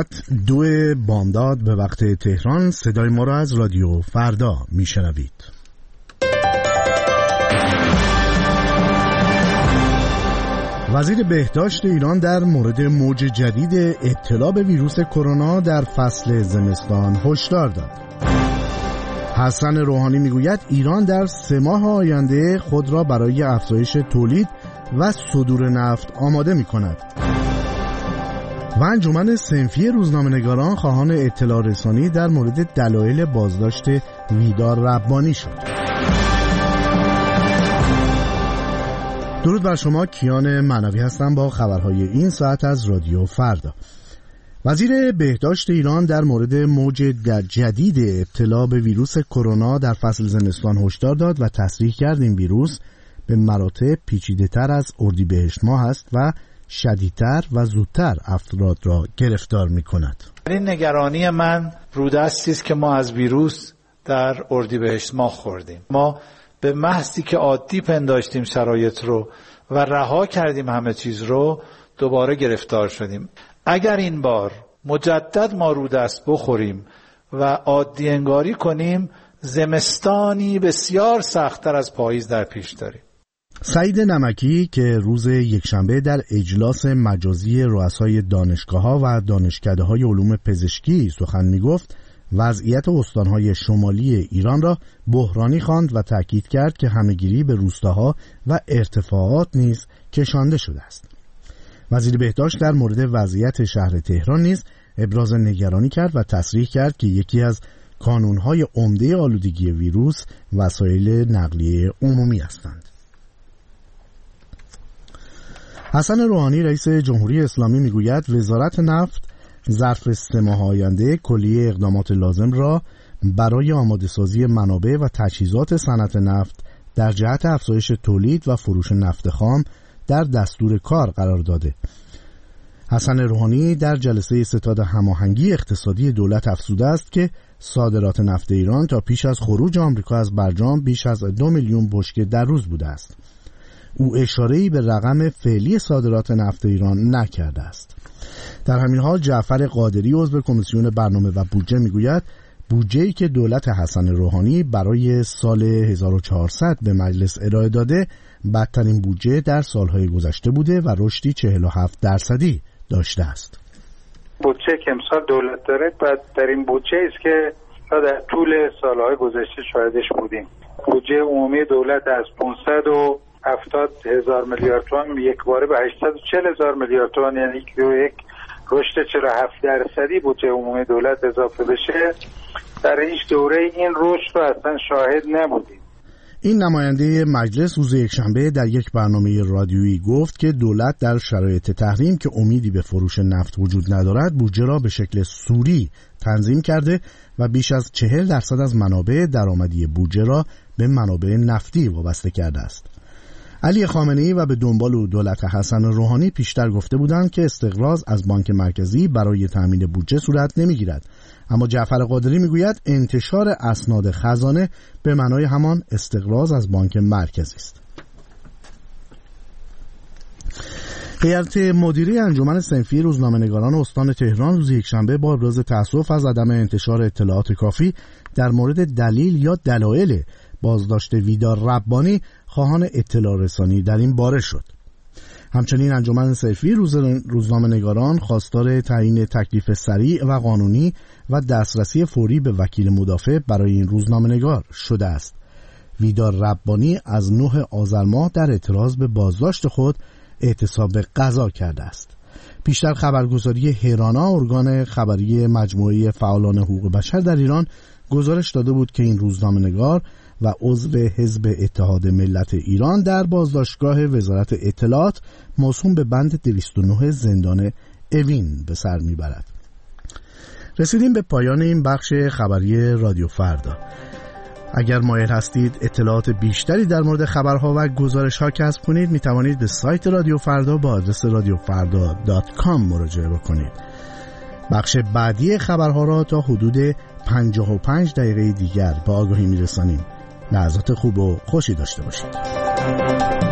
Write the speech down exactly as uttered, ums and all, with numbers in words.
ساعت دو بامداد به وقت تهران صدای ما را از رادیو فردا میشنوید. وزیر بهداشت ایران در مورد موج جدید ابتلا به ویروس کرونا در فصل زمستان هشدار داد. حسن روحانی میگوید ایران در سه ماه آینده خود را برای افزایش تولید و صدور نفت آماده می‌کند. و انجمن صنفی روزنامه‌نگاران خواهان اطلاع رسانی در مورد دلایل بازداشت ویدار ربانی شد. درود بر شما، کیان معنوی هستم با خبرهای این ساعت از رادیو فردا. وزیر بهداشت ایران در مورد موج جدید ابتلا به ویروس کرونا در فصل زمستان هشدار داد و تصریح کرد این ویروس به مراتب پیچیده‌تر از اردیبهشت ماه است و شدیدتر و زودتر افراد را گرفتار می‌کند. این نگرانی من رودستی است که ما از ویروس در اردیبهشت ماه خوردیم. ما به محضی که عادی پنداشتیم شرایط رو و رها کردیم همه چیز رو، دوباره گرفتار شدیم. اگر این بار مجدد ما رودست بخوریم و عادی انگاری کنیم، زمستانی بسیار سخت‌تر از پاییز در پیش داریم. سعید نمکی که روز یکشنبه در اجلاس مجازی رؤسای دانشگاه‌ها و دانشکده‌های علوم پزشکی سخن می‌گفت، وضعیت استان‌های شمالی ایران را بحرانی خواند و تأکید کرد که همه‌گیری به روستاها و ارتفاعات نیز کشانده شده است. وزیر بهداشت در مورد وضعیت شهر تهران نیز ابراز نگرانی کرد و تصریح کرد که یکی از کانون‌های عمده آلودگی ویروس وسایل نقلیه عمومی هستند. حسن روحانی رئیس جمهوری اسلامی میگوید وزارت نفت ظرف سه ماه آینده کلیه اقدامات لازم را برای آماده‌سازی منابع و تجهیزات صنعت نفت در جهت افزایش تولید و فروش نفت خام در دستور کار قرار داده. حسن روحانی در جلسه ستاد هماهنگی اقتصادی دولت افزوده است که صادرات نفت ایران تا پیش از خروج آمریکا از برجام بیش از دو میلیون بشکه در روز بوده است. او اشاره‌ای به رقم فعلی صادرات نفت ایران نکرده است. در همین حال جعفر قادری عضو کمیسیون برنامه و بودجه میگوید بودجه‌ای که دولت حسن روحانی برای سال هزار و چهارصد به مجلس ارائه داده بدترین بودجه در سالهای گذشته بوده و رشدی چهل و هفت درصدی داشته است. بودجه که امسال دولت داره بدترین بودجه است که در طول سالهای گذشته شاهدش بودیم. بودجه عمومی دولت از پانصد و هفتاد هزار میلیارد تومان یک باره به هشتصد و چهل هزار میلیارد تومان، یعنی یک رشد چهل و هفت درصدی بودجه عمومی دولت اضافه بشه. در هیچ دوره این رشد رو اصلا شاهد نبودیم. این نماینده مجلس روز یکشنبه در یک برنامه رادیویی گفت که دولت در شرایط تحریم که امیدی به فروش نفت وجود ندارد بودجه را به شکل سوری تنظیم کرده و بیش از چهل درصد از منابع درآمدی بودجه را به منابع نفتی وابسته کرده است. علی خامنه‌ای و به دنبال دولت حسن روحانی پیشتر گفته بودند که استقراض از بانک مرکزی برای تامین بودجه صورت نمیگیرد، اما جعفر قادری میگوید انتشار اسناد خزانه به معنای همان استقراض از بانک مرکزی است. هیئت مدیره انجمن صنفی روزنامه‌نگاران استان تهران روز یکشنبه با ابراز تأسف از عدم انتشار اطلاعات کافی در مورد دلیل یا دلایل بازداشت ویدار ربانی خواهان اطلاع رسانی در این باره شد. همچنین انجمن صنفی روز روزنامه‌نگاران خواستار تعیین تکلیف سریع و قانونی و دسترسی فوری به وکیل مدافع برای این روزنامه‌نگار شده است. ویدار ربانی از نه آذر ماه در اعتراض به بازداشت خود اعتصاب قضا کرده است. پیشتر خبرگزاری هرانا، ارگان خبری مجموعه فعالان حقوق بشر در ایران، گزارش داده بود که این روزنامه‌نگار و عضو حزب اتحاد ملت ایران در بازداشتگاه وزارت اطلاعات موسوم به بند دویست و نه زندان اوین به سر میبرد. رسیدیم به پایان این بخش خبری رادیو فردا. اگر مایل هستید اطلاعات بیشتری در مورد خبرها و گزارش‌ها کسب کنید، می توانید به سایت رادیو فردا با آدرس رادیو فردا دات کام مراجعه بکنید. بخش بعدی خبرها را تا حدود پنجاه و پنج دقیقه دیگر با آگاهی می‌رسانیم. لحظات خوب و خوشی داشته باشید.